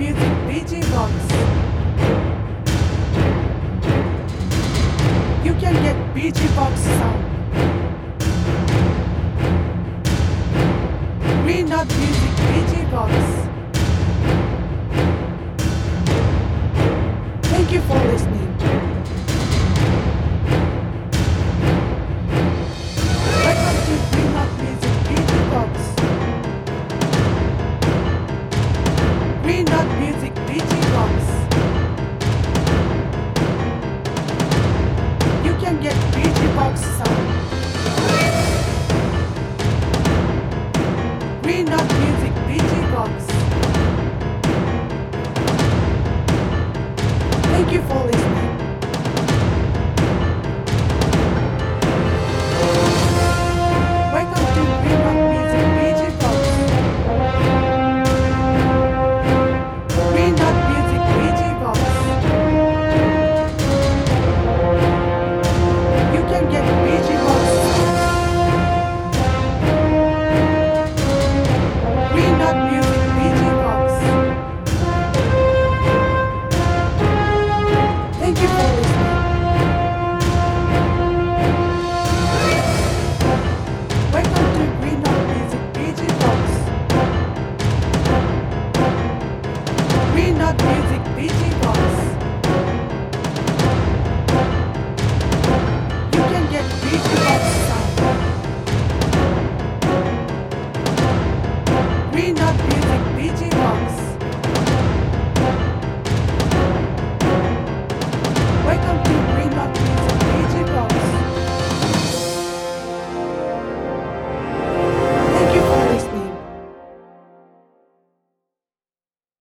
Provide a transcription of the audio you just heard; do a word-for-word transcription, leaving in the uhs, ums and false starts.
Music D J Box. You can get B G Box sound. Green Dot Music D J Box. Thank you for listening. Welcome to Green Dot Music D J Box. Green Dot Music D J Box. You can get B G Box sound.